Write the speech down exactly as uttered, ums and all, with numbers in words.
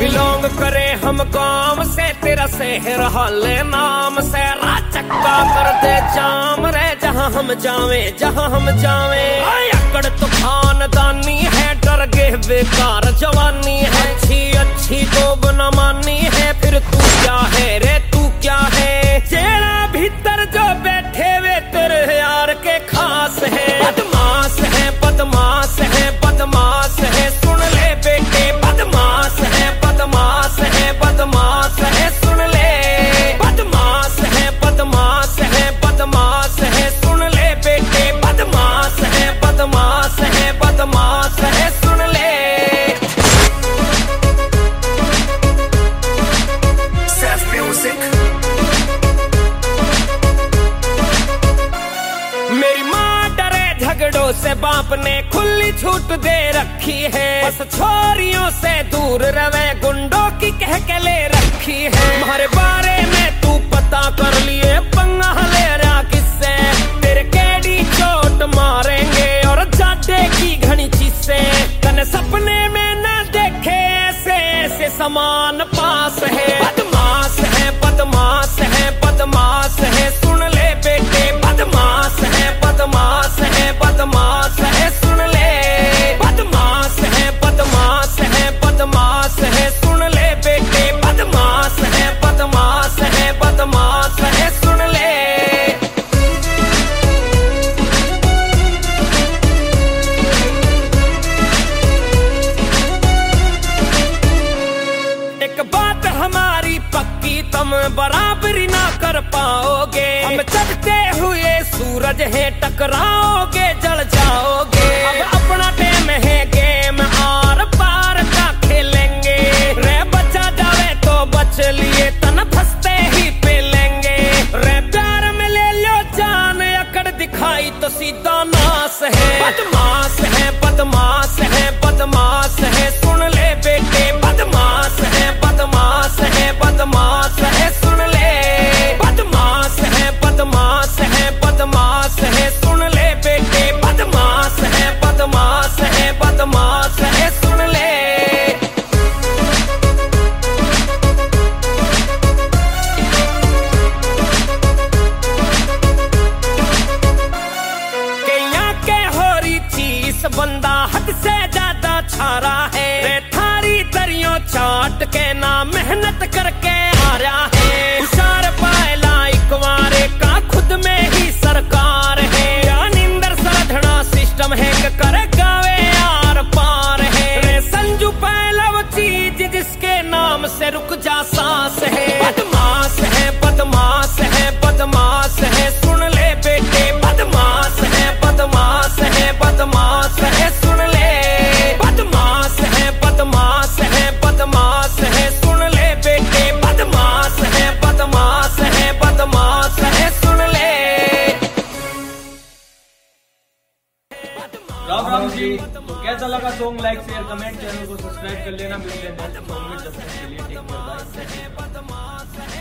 Belong करे हम काम से, तेरा शहर हाले नाम से। चक्का कर दे जाम रे जहाँ हम जावे, जहाँ हम जावे। अकड़ तो खानदानी है, डर गे बेकार जवानी है। अच्छी अच्छी तो बना मानी है, फिर तू क्या है रे तू क्या है। जेड़ा भीतर जो बैठे वे तेरे यार के खास है। बदमाश है बदमाश है बदमाश है, सुन ले बेटे बदमाश है बदमाश है बदमाश है, सुन ले। बदमाश है बदमाश है बदमाश है, सुन ले बेटे बदमाश है बदमाश है बदमाश है, सुन ले। Self music। मेरी माँ डरे झगड़ों से, बाप ने खुली छूट दे रखी है। बस छोरियों से दूर रवे, गुंडों की कह के ले रखी है। हमारे बारे में तू पता कर लिए, पंगा ले रहा किससे। तेरे केडी चोट मारेंगे और जाडे की घनी चीसे। तने सपने में न देखे ऐसे ऐसे समान पास है। बदमाश है बदमाश है बदमाश है, सुन ले बेटे बदमाश है बदमाश है बदमाश है, सुन ले। बदमाश है बदमाश है बदमाश है, सुन ले बेटे बदमाश है बदमाश है बदमाश है, सुन ले। एक बात हमारी पक्की, तुम बराबरी ना कर पाओगे। हम चढ़ते हुए सूरज है, टकराओगे जल जाओगे। अब अपना टाइम है गेम, आर पार का खेलेंगे। रे बचा जावे तो बच लिए, तन फंसते ही पे लेंगे। रे प्यार में ले लो जान, अकड़ दिखाई तो सीधा नाश है। बदमाश है बदमाश है बदमाश है, सुन ले बेटे बदमाश है बदमाश है बदमाश है, सुन ले। बदमाश है बदमाश है बदमाश है, सुन ले बेटे बदमाश है बदमाश है बदमाश है, सुन ले। कईया के होरी चीज बंदा हद से ज्यादा छारा है। रे थारी दरियों चाट के ना मेहनत करके आ रहा है। हुशार पायला इकवारे का खुद में ही सरकार है। नींदर सरधना सिस्टम है, करे गावे यार पार है। रे संजू पहला वो चीज जिसके नाम से रुक जा सांस है। बदमाश है बदमाश है बदमाश है, सुन ले बेटे बदमाश है बदमाश है बदमाश है, सुन ले। बदमाश है बदमाश है बदमाश है, सुन ले बेटे बदमाश है बदमाश है बदमाश है, सुन ले। राम राम जी, तो कैसा लगा song? Like share comment, channel को सब्सक्राइब कर लेना। मिलते हैं नेक्स्ट सॉन्ग में, जब तक के लिए टेक केयर, बाय।